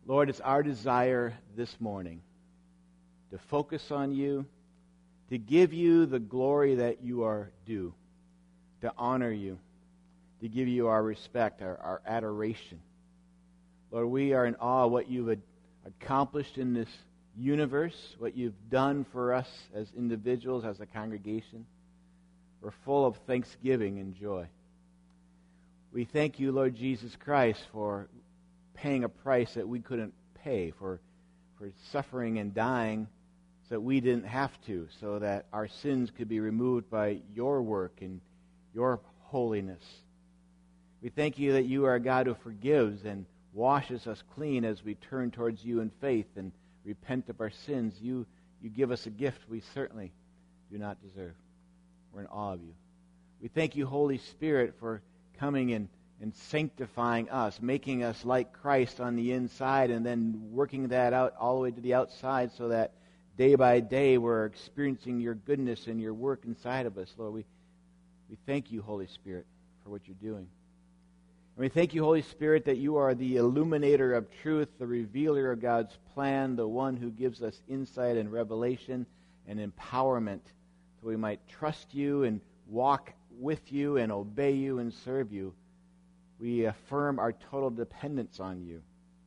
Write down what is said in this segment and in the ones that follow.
Lord, it's our desire this morning to focus on you, to give you the glory that you are due, to honor you, to give you our respect, our adoration. Lord, we are in awe of what you've accomplished in this universe, what you've done for us as individuals, as a congregation. We're full of thanksgiving and joy. We thank you, Lord Jesus Christ, for paying a price that we couldn't pay, for suffering and dying so that we didn't have to, so that our sins could be removed by your work and your holiness. We thank you that you are a God who forgives and washes us clean as we turn towards you in faith and repent of our sins. You give us a gift we certainly do not deserve. We're in awe of you. We thank you, Holy Spirit, for coming and sanctifying us, making us like Christ on the inside, and then working that out all the way to the outside so that day by day we're experiencing your goodness and your work inside of us. Lord, we thank you, Holy Spirit, for what you're doing. And we thank you, Holy Spirit, that you are the illuminator of truth, the revealer of God's plan, the one who gives us insight and revelation and empowerment so we might trust you and walk with you and obey you and serve you. We affirm our total dependence on you.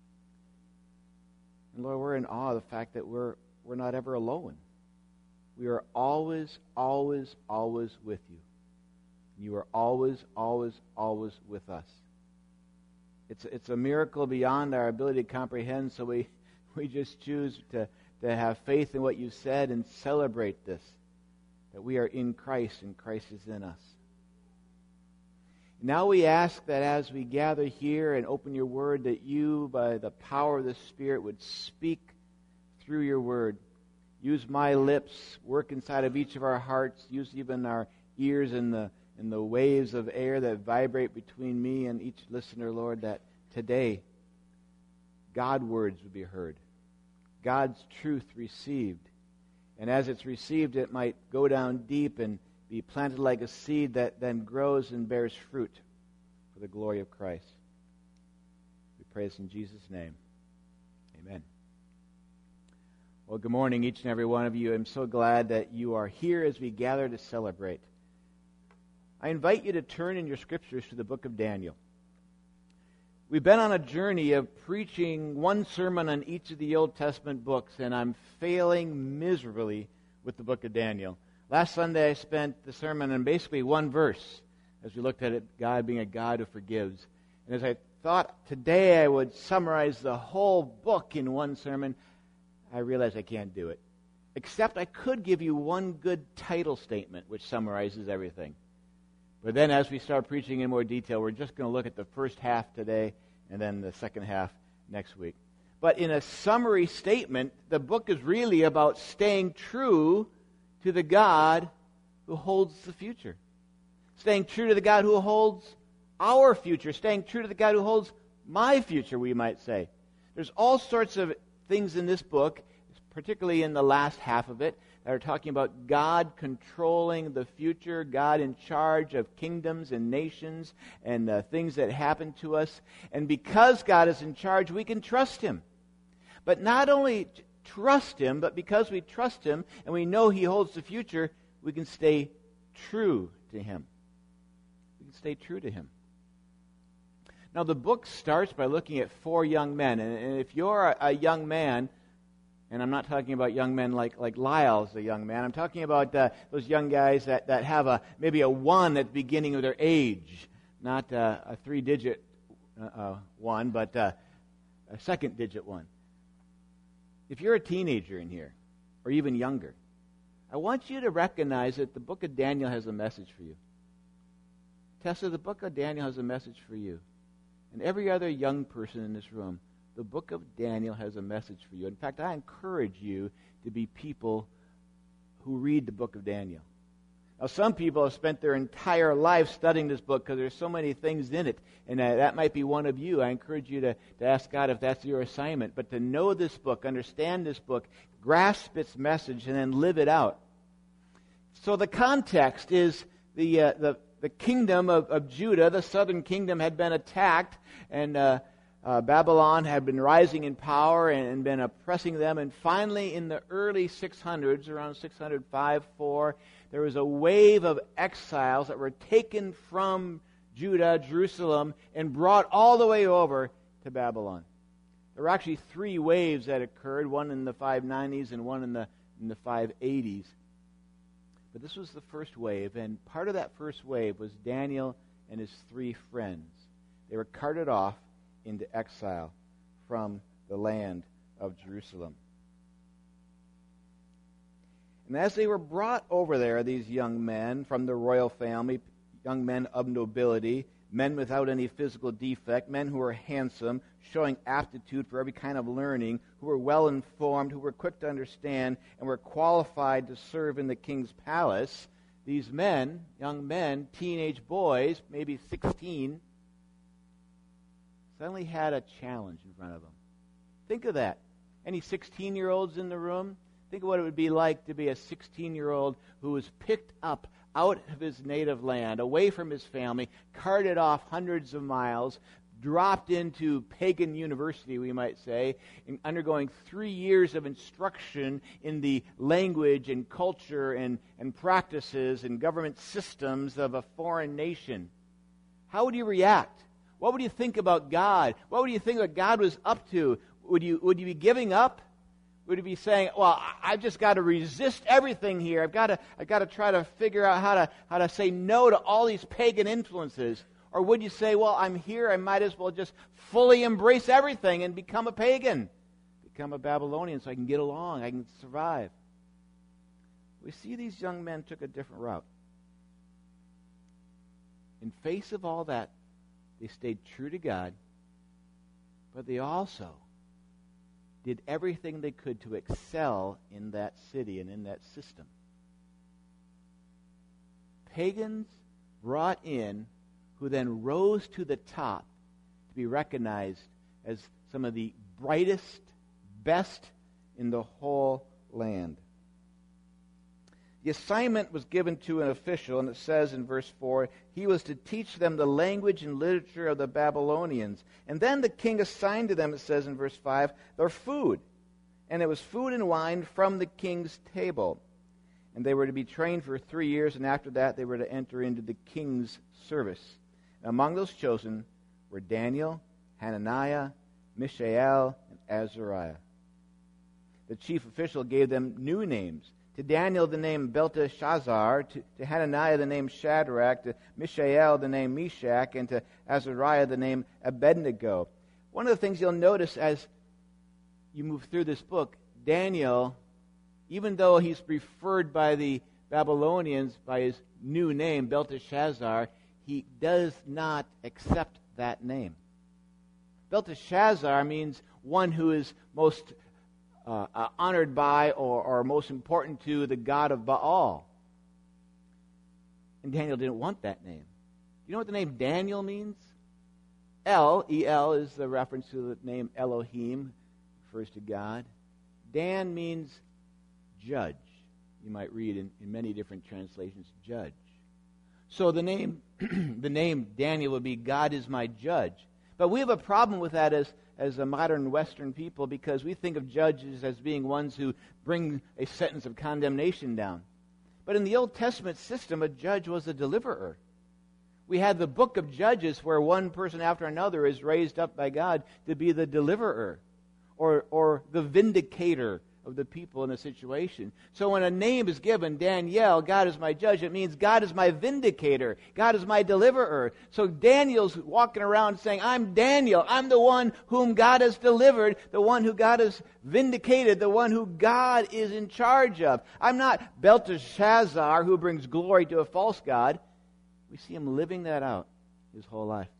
And Lord, we're in awe of the fact that we're not ever alone. We are always, always, always with you. You are always, always, always with us. It's a miracle beyond our ability to comprehend, so we just choose to have faith in what you said and celebrate this, that we are in Christ and Christ is in us. Now we ask that as we gather here and open your word, that you, by the power of the Spirit, would speak through your word. Use my lips, work inside of each of our hearts, use even our ears and the waves of air that vibrate between me and each listener, Lord, that today God's words would be heard, God's truth received. And as it's received, it might go down deep and be planted like a seed that then grows and bears fruit for the glory of Christ. We pray this in Jesus' name. Amen. Well, good morning, each and every one of you. I'm so glad that you are here as we gather to celebrate. I invite you to turn in your scriptures to the book of Daniel. We've been on a journey of preaching one sermon on each of the Old Testament books, and I'm failing miserably with the book of Daniel. Last Sunday I spent the sermon on basically one verse as we looked at it, God being a God who forgives. And as I thought today I would summarize the whole book in one sermon, I realized I can't do it. Except I could give you one good title statement which summarizes everything. But then as we start preaching in more detail, we're just going to look at the first half today and then the second half next week. But in a summary statement, the book is really about staying true to the God who holds the future. Staying true to the God who holds our future. Staying true to the God who holds my future, we might say. There's all sorts of things in this book, particularly in the last half of it, that are talking about God controlling the future, God in charge of kingdoms and nations and things that happen to us. And because God is in charge, we can trust Him. But not only trust Him, but because we trust Him and we know He holds the future, we can stay true to Him. We can stay true to Him. Now, the book starts by looking at four young men. And if you're a young man, and I'm not talking about young men like Lyle's a young man. I'm talking about those young guys that have maybe a 1 at the beginning of their age. Not a 3-digit 1, but a second-digit 1. If you're a teenager in here, or even younger, I want you to recognize that the book of Daniel has a message for you. Tessa, the book of Daniel has a message for you. And every other young person in this room, the book of Daniel has a message for you. In fact, I encourage you to be people who read the book of Daniel. Now, some people have spent their entire life studying this book because there's so many things in it, and that might be one of you. I encourage you to ask God if that's your assignment, but to know this book, understand this book, grasp its message, and then live it out. So the context is the kingdom of Judah, the southern kingdom, had been attacked, and Babylon had been rising in power and been oppressing them. And finally, in the early 600s, around 605-4, there was a wave of exiles that were taken from Judah, Jerusalem, and brought all the way over to Babylon. There were actually 3 waves that occurred, one in the 590s and one in the 580s. But this was the first wave, and part of that first wave was Daniel and his 3 friends. They were carted off into exile from the land of Jerusalem. And as they were brought over there, these young men from the royal family, young men of nobility, men without any physical defect, men who were handsome, showing aptitude for every kind of learning, who were well informed, who were quick to understand, and were qualified to serve in the king's palace, these men, young men, teenage boys, maybe 16, suddenly had a challenge in front of them. Think of that. Any 16-year-olds in the room? Think of what it would be like to be a 16-year-old who was picked up out of his native land, away from his family, carted off hundreds of miles, dropped into pagan university, we might say, and undergoing 3 years of instruction in the language and culture and practices and government systems of a foreign nation. How would you react? What would you think about God? What would you think what God was up to? Would you be giving up? Would you be saying, well, I've just got to resist everything here. I've got to try to figure out how to say no to all these pagan influences? Or would you say, well, I'm here, I might as well just fully embrace everything and become a pagan, become a Babylonian so I can get along, I can survive? We see these young men took a different route. In face of all that, they stayed true to God, but they also did everything they could to excel in that city and in that system. Pagans brought in who then rose to the top to be recognized as some of the brightest, best in the whole land. The assignment was given to an official, and it says in verse 4, he was to teach them the language and literature of the Babylonians. And then the king assigned to them, it says in verse 5, their food. And it was food and wine from the king's table. And they were to be trained for 3 years, and after that they were to enter into the king's service. And among those chosen were Daniel, Hananiah, Mishael, and Azariah. The chief official gave them new names. To Daniel the name Belteshazzar, to Hananiah the name Shadrach, to Mishael the name Meshach, and to Azariah the name Abednego. One of the things you'll notice as you move through this book, Daniel, even though he's referred by the Babylonians by his new name, Belteshazzar, he does not accept that name. Belteshazzar means one who is most honored by or most important to the god of Baal. And Daniel didn't want that name. You know what the name Daniel means? El, is the reference to the name Elohim, refers to God. Dan means judge. You might read in many different translations, judge. So the name the name Daniel would be God is my judge. But we have a problem with that as a modern Western people because we think of judges as being ones who bring a sentence of condemnation down. But in the Old Testament system, a judge was a deliverer. We had the book of Judges where one person after another is raised up by God to be the deliverer or the vindicator of the people in a situation. So when a name is given, Daniel, God is my judge, it means God is my vindicator. God is my deliverer. So Daniel's walking around saying, I'm Daniel. I'm the one whom God has delivered, the one who God has vindicated, the one who God is in charge of. I'm not Belteshazzar who brings glory to a false god. We see him living that out his whole life.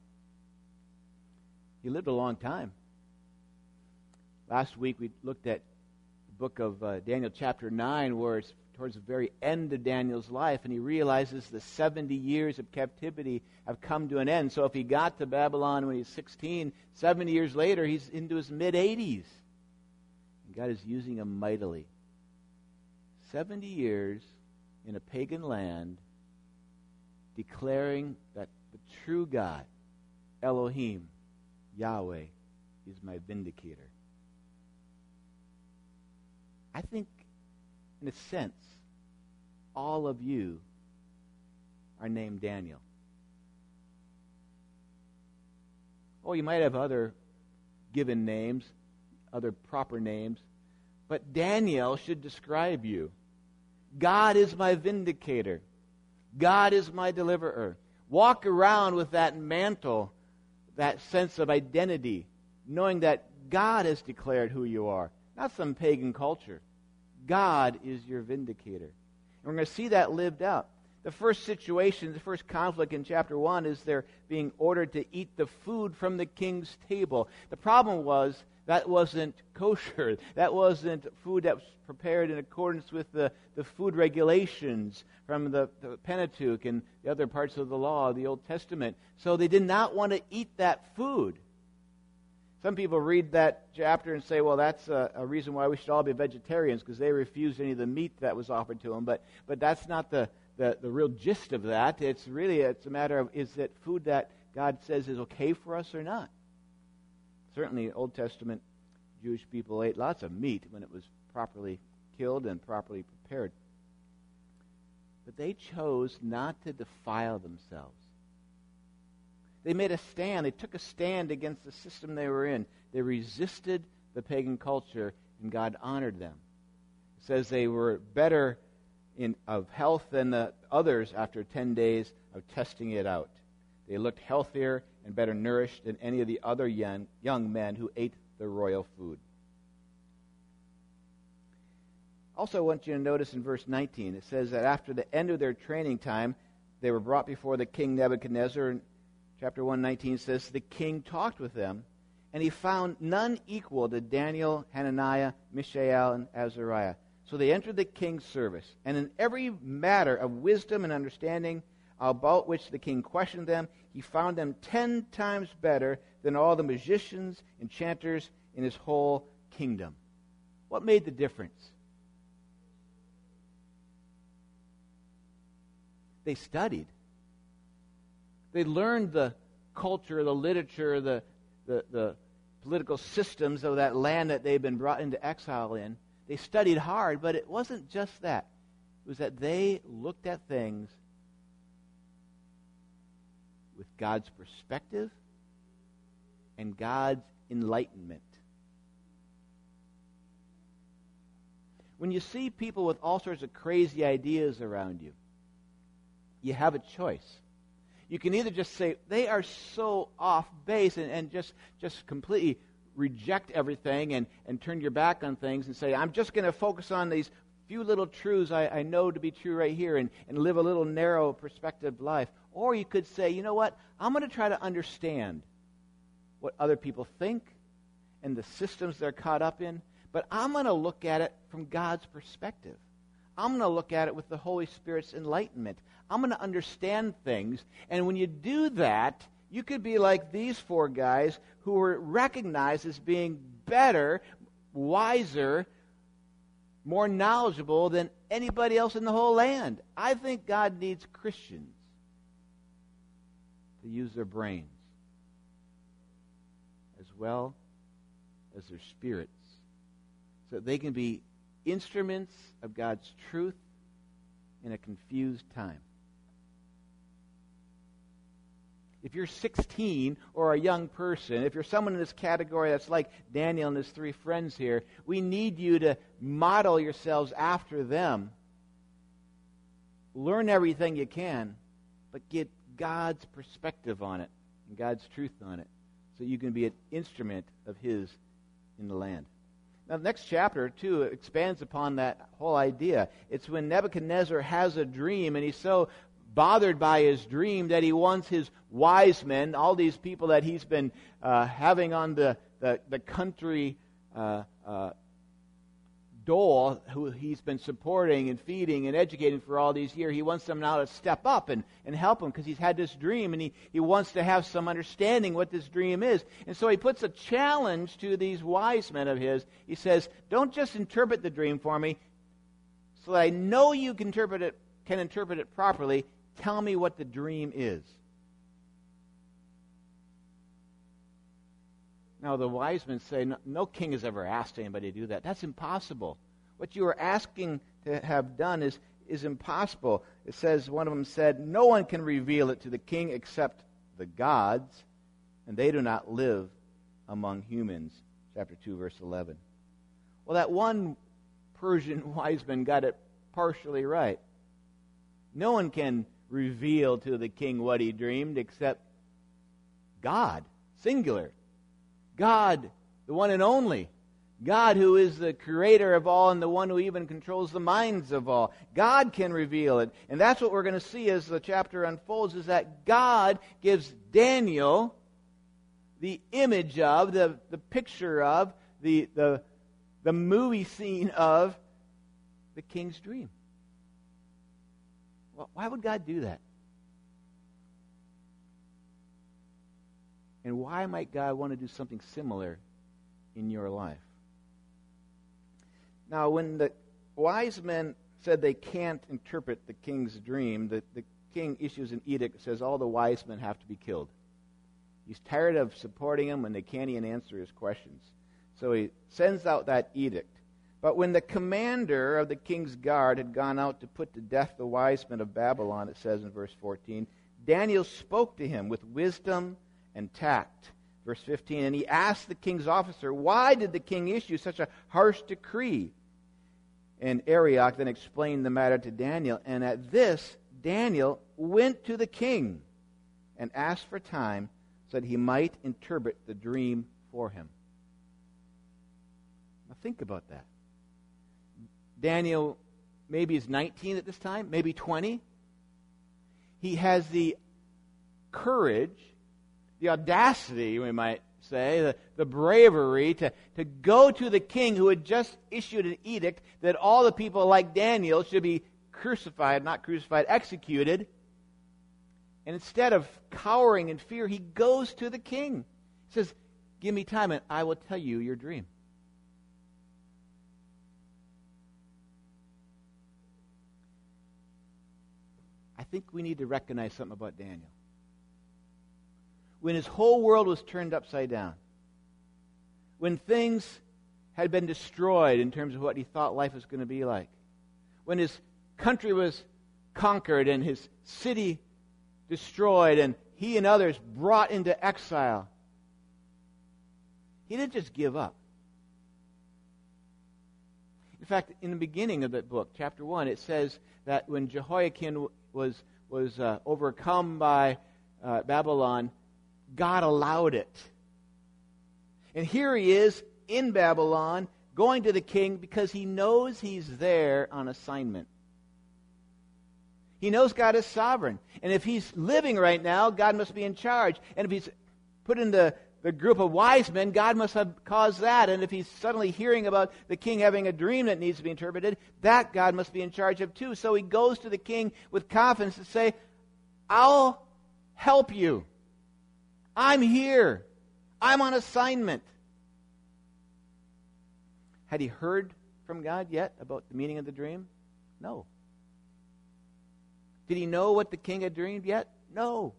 He lived a long time. Last week we looked at book of Daniel chapter 9 where it's towards the very end of Daniel's life and he realizes the 70 years of captivity have come to an end. So if he got to Babylon when he's 16, 70 years later he's into his mid-80s. And God is using him mightily. 70 years in a pagan land declaring that the true God, Elohim, Yahweh, is my vindicator. I think, in a sense, all of you are named Daniel. Oh, you might have other given names, other proper names, but Daniel should describe you. God is my vindicator. God is my deliverer. Walk around with that mantle, that sense of identity, knowing that God has declared who you are, not some pagan culture. God is your vindicator. And we're going to see that lived out. The first situation, the first conflict in chapter 1 is they're being ordered to eat the food from the king's table. The problem was that wasn't kosher. That wasn't food that was prepared in accordance with the food regulations from the Pentateuch and the other parts of the law, the Old Testament. So they did not want to eat that food. Some people read that chapter and say, well, that's a reason why we should all be vegetarians, because they refused any of the meat that was offered to them. But that's not the real gist of that. It's a matter of, is it food that God says is okay for us or not? Certainly, Old Testament Jewish people ate lots of meat when it was properly killed and properly prepared. But they chose not to defile themselves. They made a stand. They took a stand against the system they were in. They resisted the pagan culture, and God honored them. It says they were better of health than the others after 10 days of testing it out. They looked healthier and better nourished than any of the other young men who ate the royal food. Also, I want you to notice in verse 19, it says that after the end of their training time, they were brought before the king Nebuchadnezzar. And chapter 1:19 says, the king talked with them, and he found none equal to Daniel, Hananiah, Mishael, and Azariah. So they entered the king's service, and in every matter of wisdom and understanding about which the king questioned them, he found them 10 times better than all the magicians, enchanters in his whole kingdom. What made the difference? They studied. They learned the culture, the literature, the political systems of that land that they'd been brought into exile in. They studied hard, but it wasn't just that. It was that they looked at things with God's perspective and God's enlightenment. When you see people with all sorts of crazy ideas around you, you have a choice. You can either just say, they are so off base and just completely reject everything and turn your back on things and say, I'm just going to focus on these few little truths I know to be true right here and live a little narrow perspective life. Or you could say, you know what, I'm going to try to understand what other people think and the systems they're caught up in, but I'm going to look at it from God's perspective. I'm going to look at it with the Holy Spirit's enlightenment. I'm going to understand things. And when you do that, you could be like these 4 guys who were recognized as being better, wiser, more knowledgeable than anybody else in the whole land. I think God needs Christians to use their brains as well as their spirits so that they can be instruments of God's truth in a confused time. If you're 16 or a young person, if you're someone in this category that's like Daniel and his 3 friends here, we need you to model yourselves after them. Learn everything you can, but get God's perspective on it and God's truth on it so you can be an instrument of His in the land. Now, the next chapter, too, expands upon that whole idea. It's when Nebuchadnezzar has a dream, and he's so bothered by his dream that he wants his wise men, all these people that he's been having on the country dole, who he's been supporting and feeding and educating for all these years, he wants them now to step up and help him because he's had this dream and he wants to have some understanding what this dream is. And so he puts a challenge to these wise men of his. He says, don't just interpret the dream for me so that I know you can interpret it properly. Tell me what the dream is. Now the wise men say, no king has ever asked anybody to do that. That's impossible. What you are asking to have done is impossible. It says, one of them said, no one can reveal it to the king except the gods, and they do not live among humans. Chapter 2, verse 11. Well, that one Persian wise man got it partially right. No one can reveal to the king what he dreamed except God, singular. God, the one and only. God, who is the creator of all and the one who even controls the minds of all. God can reveal it. And that's what we're going to see as the chapter unfolds, is that God gives Daniel the image of, the picture of, the movie scene of the king's dream. Well, why would God do that? And why might God want to do something similar in your life? Now, when the wise men said they can't interpret the king's dream, the king issues an edict that says all the wise men have to be killed. He's tired of supporting them when they can't even answer his questions. So he sends out that edict. But when the commander of the king's guard had gone out to put to death the wise men of Babylon, it says in verse 14, Daniel spoke to him with wisdom and tact. Verse 15, and he asked the king's officer, why did the king issue such a harsh decree? And Arioch then explained the matter to Daniel. And at this, Daniel went to the king and asked for time so that he might interpret the dream for him. Now think about that. Daniel maybe is 19 at this time, maybe 20. He has the courage, the audacity, we might say, the bravery to go to the king who had just issued an edict that all the people like Daniel should be crucified, not crucified, executed. And instead of cowering in fear, he goes to the king. He says, give me time and I will tell you your dream. I think we need to recognize something about Daniel. When his whole world was turned upside down, when things had been destroyed in terms of what he thought life was going to be like, when his country was conquered and his city destroyed and he and others brought into exile, he didn't just give up. In fact, in the beginning of that book, chapter 1, it says that when Jehoiakim was overcome by Babylon, God allowed it. And here he is in Babylon, going to the king because he knows he's there on assignment. He knows God is sovereign. And if he's living right now, God must be in charge. And if he's put in the group of wise men, God must have caused that. And if he's suddenly hearing about the king having a dream that needs to be interpreted, that God must be in charge of too. So he goes to the king with confidence to say, I'll help you. I'm here. I'm on assignment. Had he heard from God yet about the meaning of the dream? No. Did he know what the king had dreamed yet? No.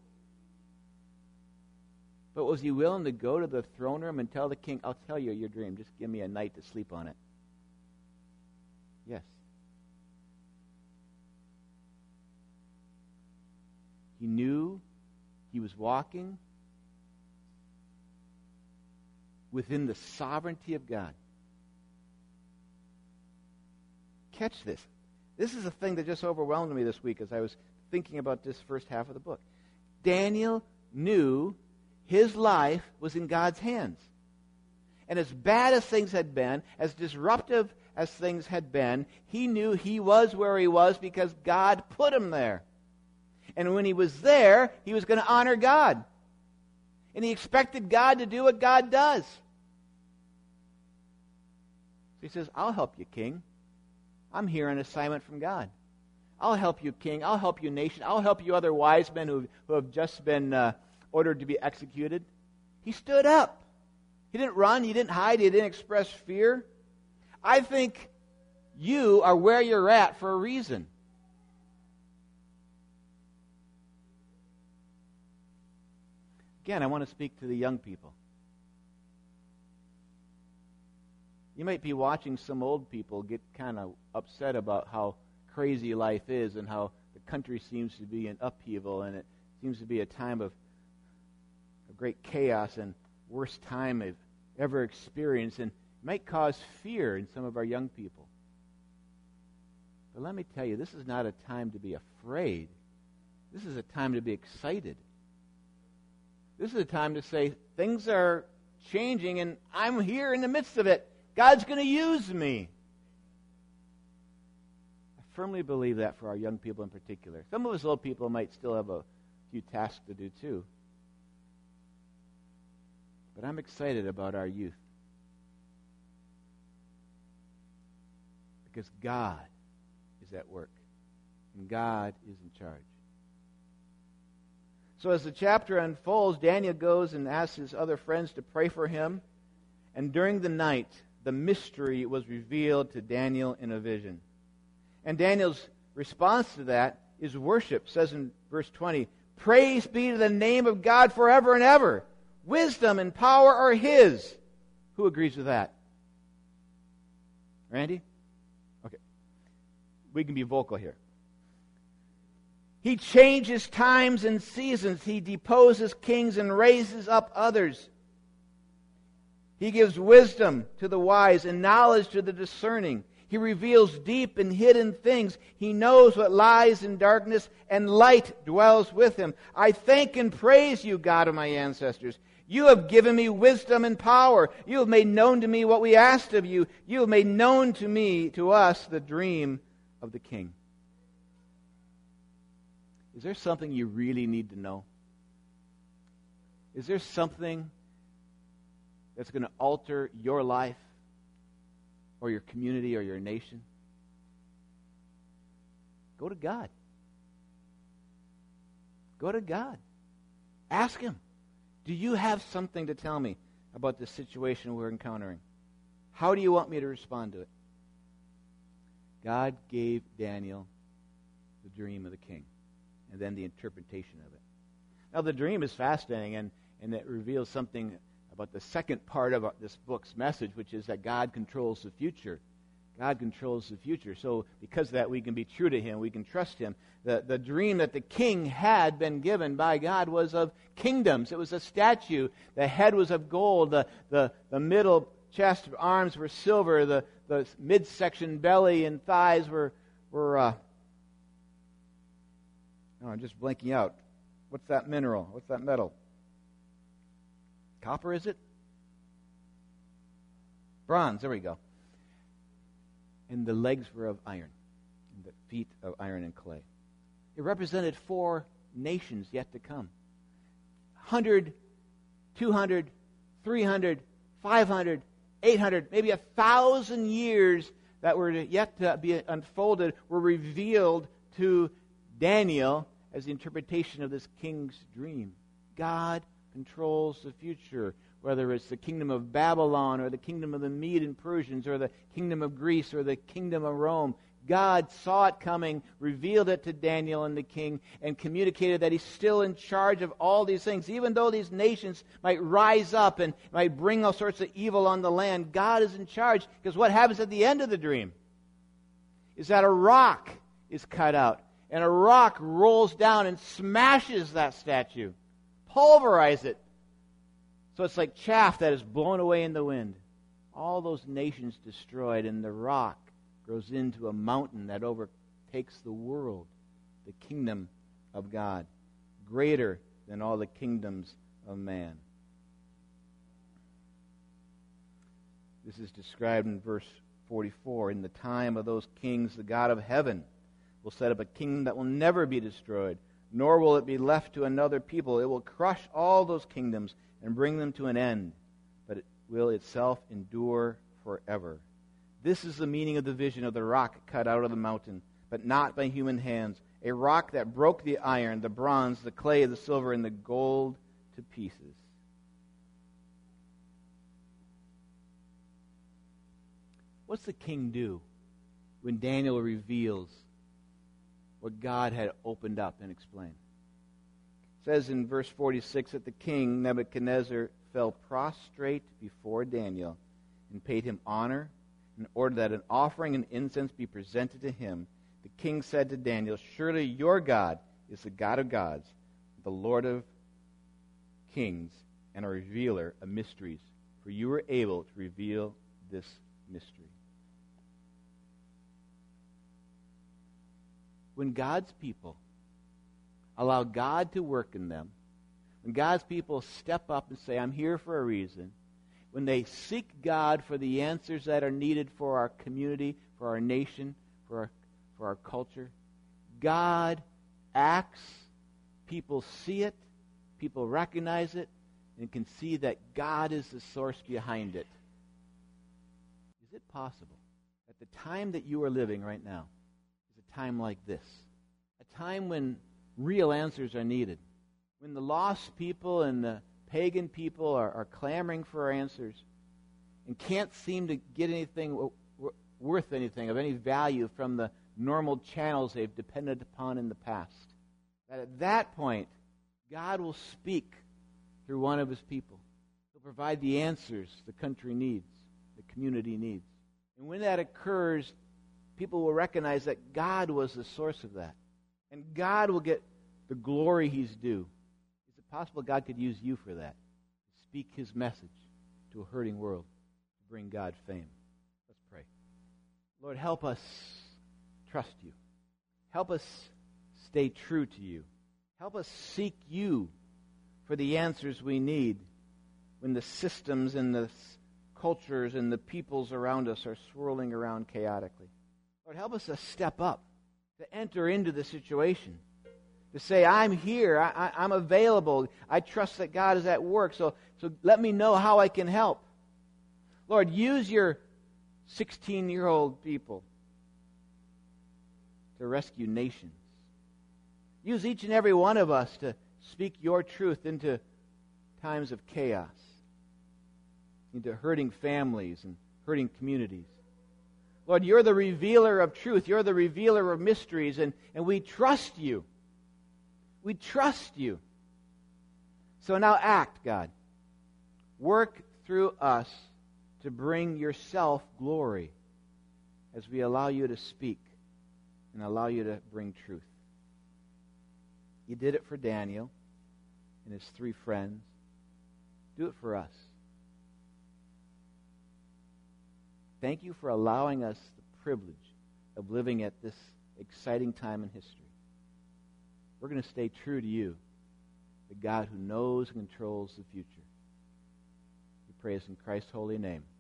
But was he willing to go to the throne room and tell the king, I'll tell you your dream, just give me a night to sleep on it? Yes. He knew he was walking within the sovereignty of God. Catch this. This is a thing that just overwhelmed me this week as I was thinking about this first half of the book. Daniel knew his life was in God's hands. And as bad as things had been, as disruptive as things had been, he knew he was where he was because God put him there. And when he was there, he was going to honor God. And he expected God to do what God does. So he says, I'll help you, king. I'm here on assignment from God. I'll help you, king. I'll help you, nation. I'll help you, other wise men who have just been ordered to be executed. He stood up. He didn't run. He didn't hide. He didn't express fear. I think you are where you're at for a reason. Again, I want to speak to the young people. You might be watching some old people get kind of upset about how crazy life is and how the country seems to be in upheaval, and it seems to be a time of great chaos and worst time I've ever experienced, and it might cause fear in some of our young people. But let me tell you, this is not a time to be afraid. This is a time to be excited. This is a time to say, things are changing, and I'm here in the midst of it. God's going to use me. I firmly believe that for our young people in particular. Some of us old people might still have a few tasks to do too. But I'm excited about our youth. Because God is at work. And God is in charge. So as the chapter unfolds, Daniel goes and asks his other friends to pray for him. And during the night, the mystery was revealed to Daniel in a vision. And Daniel's response to that is worship. It says in verse 20, "Praise be to the name of God forever and ever. Wisdom and power are His." Who agrees with that? Randy? Okay. We can be vocal here. He changes times and seasons. He deposes kings and raises up others. He gives wisdom to the wise and knowledge to the discerning. He reveals deep and hidden things. He knows what lies in darkness, and light dwells with him. I thank and praise you, God of my ancestors. You have given me wisdom and power. You have made known to me what we asked of you. You have made known to us, the dream of the king. Is there something you really need to know? Is there something that's going to alter your life or your community or your nation? Go to God. Go to God. Ask Him, do you have something to tell me about this situation we're encountering? How do you want me to respond to it? God gave Daniel the dream of the king and then the interpretation of it. Now, the dream is fascinating, and it reveals something about the second part of this book's message, which is that God controls the future. God controls the future. So because of that, we can be true to Him. We can trust Him. The dream that the king had been given by God was of kingdoms. It was a statue. The head was of gold. The middle chest of arms were silver. The midsection belly and thighs were I'm just blanking out. What's that mineral? What's that metal? Copper, is it? Bronze, there we go. And the legs were of iron, and the feet of iron and clay. It represented 4 nations yet to come. 100, 200, 300, 500, 800, maybe 1,000 years that were yet to be unfolded were revealed to Daniel as the interpretation of this king's dream. God controls the future, whether it's the kingdom of Babylon or the kingdom of the Mede and Persians or the kingdom of Greece or the kingdom of Rome. God saw it coming, revealed it to Daniel and the king, and communicated that He's still in charge of all these things. Even though these nations might rise up and might bring all sorts of evil on the land, God is in charge, because what happens at the end of the dream is that a rock is cut out, and a rock rolls down and smashes that statue, pulverizes it. So it's like chaff that is blown away in the wind. All those nations destroyed, and the rock grows into a mountain that overtakes the world, the kingdom of God, greater than all the kingdoms of man. This is described in verse 44. In the time of those kings, the God of heaven will set up a kingdom that will never be destroyed, nor will it be left to another people. It will crush all those kingdoms and bring them to an end, but it will itself endure forever. This is the meaning of the vision of the rock cut out of the mountain, but not by human hands, a rock that broke the iron, the bronze, the clay, the silver, and the gold to pieces. What's the king do when Daniel reveals what God had opened up and explained? It says in verse 46 that the king, Nebuchadnezzar, fell prostrate before Daniel and paid him honor, in order that an offering and incense be presented to him. The king said to Daniel, "Surely your God is the God of gods, the Lord of kings, and a revealer of mysteries, for you were able to reveal this mystery." When God's people allow God to work in them, when God's people step up and say, "I'm here for a reason," when they seek God for the answers that are needed for our community, for our nation, for our culture, God acts, people see it, people recognize it, and can see that God is the source behind it. Is it possible that the time that you are living right now is a time like this? A time when real answers are needed. When the lost people and the pagan people are clamoring for answers and can't seem to get anything worth anything, of any value, from the normal channels they've depended upon in the past. That at that point, God will speak through one of his people. He'll provide the answers the country needs, the community needs. And when that occurs, people will recognize that God was the source of that. And God will get the glory he's due. Is it possible God could use you for that? To speak his message to a hurting world, to bring God fame. Let's pray. Lord, help us trust you. Help us stay true to you. Help us seek you for the answers we need when the systems and the cultures and the peoples around us are swirling around chaotically. Lord, help us to step up, to enter into the situation, to say, "I'm here, I'm available, I trust that God is at work, so let me know how I can help." Lord, use your 16-year-old people to rescue nations. Use each and every one of us to speak your truth into times of chaos, into hurting families and hurting communities. Lord, you're the revealer of truth. You're the revealer of mysteries, and we trust you. We trust you. So now act, God. Work through us to bring yourself glory as we allow you to speak and allow you to bring truth. You did it for Daniel and his 3 friends. Do it for us. Thank you for allowing us the privilege of living at this exciting time in history. We're going to stay true to you, the God who knows and controls the future. We pray this in Christ's holy name.